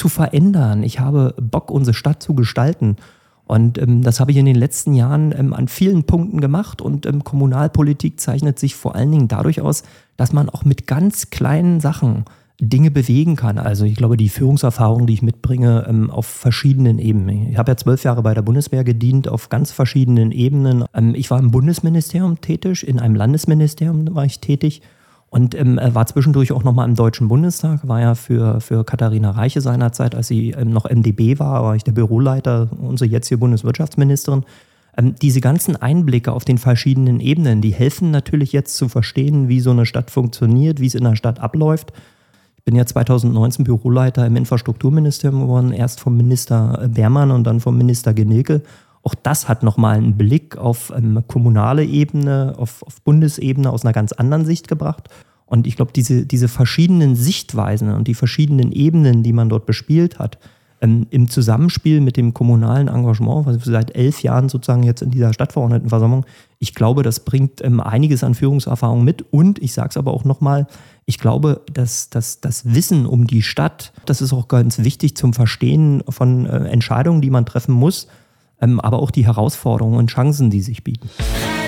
zu verändern. Ich habe Bock, unsere Stadt zu gestalten. Und das habe ich in den letzten Jahren an vielen Punkten gemacht. Und Kommunalpolitik zeichnet sich vor allen Dingen dadurch aus, dass man auch mit ganz kleinen Sachen Dinge bewegen kann. Also ich glaube, die Führungserfahrung, die ich mitbringe, auf verschiedenen Ebenen. Ich habe ja 12 Jahre bei der Bundeswehr gedient, auf ganz verschiedenen Ebenen. Ich war im Bundesministerium tätig, in einem Landesministerium war ich tätig und war zwischendurch auch nochmal im Deutschen Bundestag, war ja für Katharina Reiche seinerzeit, als sie noch MdB war ich der Büroleiter, unsere jetzige Bundeswirtschaftsministerin. Diese ganzen Einblicke auf den verschiedenen Ebenen, die helfen natürlich jetzt zu verstehen, wie so eine Stadt funktioniert, wie es in der Stadt abläuft. Ich bin ja 2019 Büroleiter im Infrastrukturministerium geworden, erst vom Minister Beermann und dann vom Minister Genilke. Auch das hat nochmal einen Blick auf kommunale Ebene, auf Bundesebene aus einer ganz anderen Sicht gebracht. Und ich glaube, diese verschiedenen Sichtweisen und die verschiedenen Ebenen, die man dort bespielt hat, im Zusammenspiel mit dem kommunalen Engagement, was wir seit 11 Jahren sozusagen jetzt in dieser Stadtverordnetenversammlung, ich glaube, das bringt einiges an Führungserfahrung mit. Und ich sage es aber auch nochmal, ich glaube, dass das Wissen um die Stadt, das ist auch ganz wichtig zum Verstehen von Entscheidungen, die man treffen muss, aber auch die Herausforderungen und Chancen, die sich bieten.